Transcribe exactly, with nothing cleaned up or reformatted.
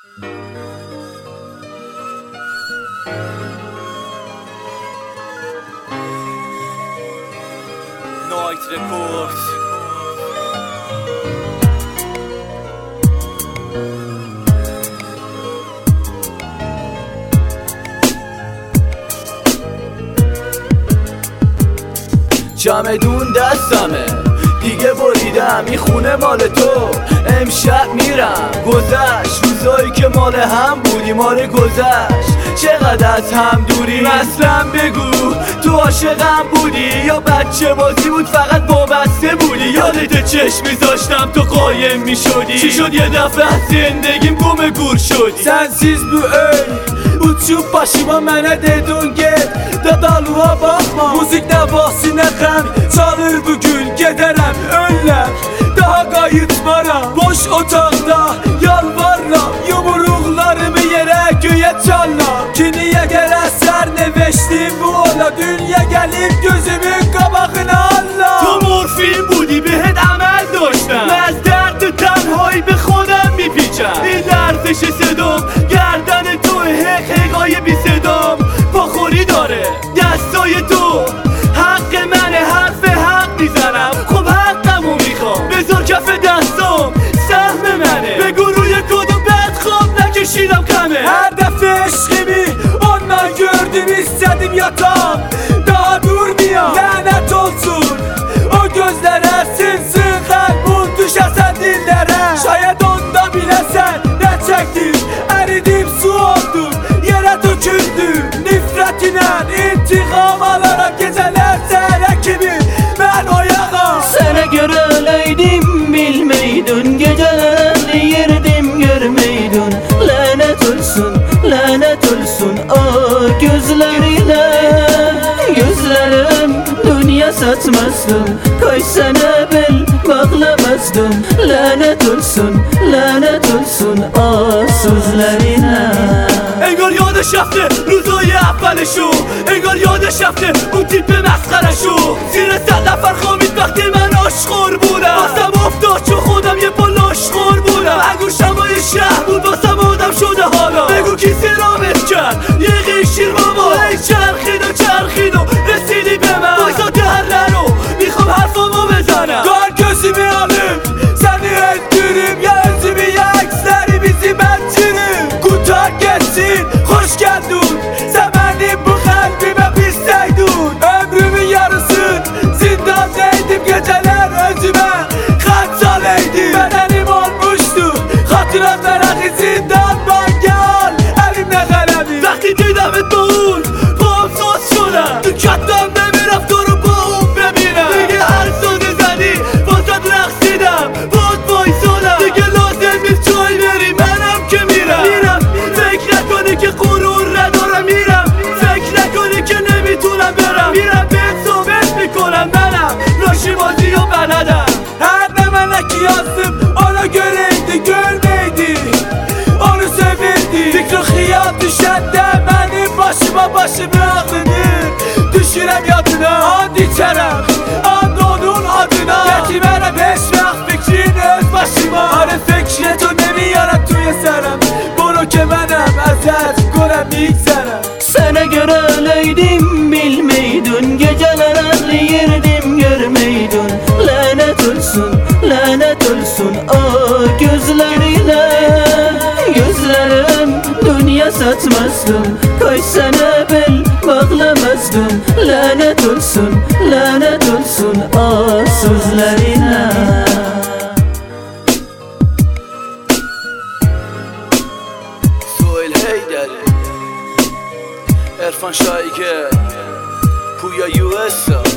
Night Records. چمدون دستمه دیگه بریدم این خونه مال تو. امشب میرم گذشت روزایی که مال هم بودی مال گذشت. چقدر از هم دوری مثلا بگو تو عاشقم بودی یا بچه بازی بود فقط وابسته بودی. یادت چشم میذاشتم تو قایم میشدی. چی شد یه دفعه از زندگیم گم گور şöyle. Sensiz bu öl uçup başıma mənə dedin get. Dadalığa bakma müzik nə vahsi nə qəm. Çalır bugün gedərəm önlər. Daha qayıtmaram boş otaqda yalvarram. Yumruqlarımı yerə göyə çallam ki niyə gələsən neveşdim bu ola. Dünya gəlib gözümün qabağına Allah. تو مورفین بودی بهت عمل داشتم. من از درد تنهایی به خودم میپیچم. این لرزش صدام گردن تو حق حقای بی صدام پاخوری داره دستای تو. حق منه حرف حق میزنم خب حقمو میخوام. بذار کف دستام سهم منه. به گروه کدوم بد خواب نکشیدم کمه. Hər dəfə eşqimi ondan gördüm istədim yatam. Daha durmayam lənət olsun o gözlərə. Sinsin qəlbun düşəsən dillərə. Şayad onda biləsən nə çəkdim. Əridim su oldum yerə töküldüm. Nifrətinə intiqam alaram gecələr səhərə kimi mən oyağam. Sana göre öyleydim bilmeydin. Gecelerle yerdim görmeydin. Lanet olsun, lanet olsun o gözlerine. Gözlerim dünya satmazdım. Koysana bel bağlamazdım. Lanet olsun, lanet olsun o sözlerine. انگار یادش رفته روزای اولشو. انگار یادش رفته اون تیپ مسخرشو. زیر صد نفر خوابید وقتی من آشخور بودم. واسم افتاد چون خودم یه پا لاشخور بودم. انگور شمای شهر بود واسم آدم شده حالا. بگو کی سرامت کرد یه قیشیر بابا. ای چرخید و چرخید و رسیدی به من. بایسا در رو میخوام حرفامو بزنم. Doğar gözümü alıp seni öldürüm. Ya özümü ya eksleri bizi bençirim. Kurtar geçsin hoş geldin. Sen benim bu kalbime pisleydin. Ömrümün yarısı zindandaydım. Geceler özüme kaçalıydım. Bedenim olmuştu hatırat veraki zindandan gel. Elimle kalemi وقتی دیدمت با اون پاهم ساز شدم. تو کتم نمیرفت تو رو با اون ببینم. دیگه هر سازه زدی واسد رقصیدم باد وایسادم. دیگه لازم نیست جایی بری منم که میرم. میرم فکر نکنی که غرور ندارم. میرم فکر نکنی که نمیتونم برم. میرم بهت ثابت میکنم منم لاشی بازی و بلدم. Her ne melek yazdım ona göreydi görmeydi. Onu sevirdi. Fikri xiyal düşəndə mənim başıma başımı ağrıdır. Düşürəm yadına and içərəm and onun adına. Getmərəm heç vaxt fikrin öz başıma. Arı fikret o nemiyorum توی سرم. برو که منم ازت کنم میگذرم. Sana göre öyleydim bilmeydin. Gecelerle yerdim görmeydin. Lanet olsun, lanet olsun o gözlerine. Gözlerim dünya satmazdım. Koysana bel bağlamazdım. Lanet olsun, lanet olsun o sözlerine. سویل هیدری عرفان شایگه پویا یو اس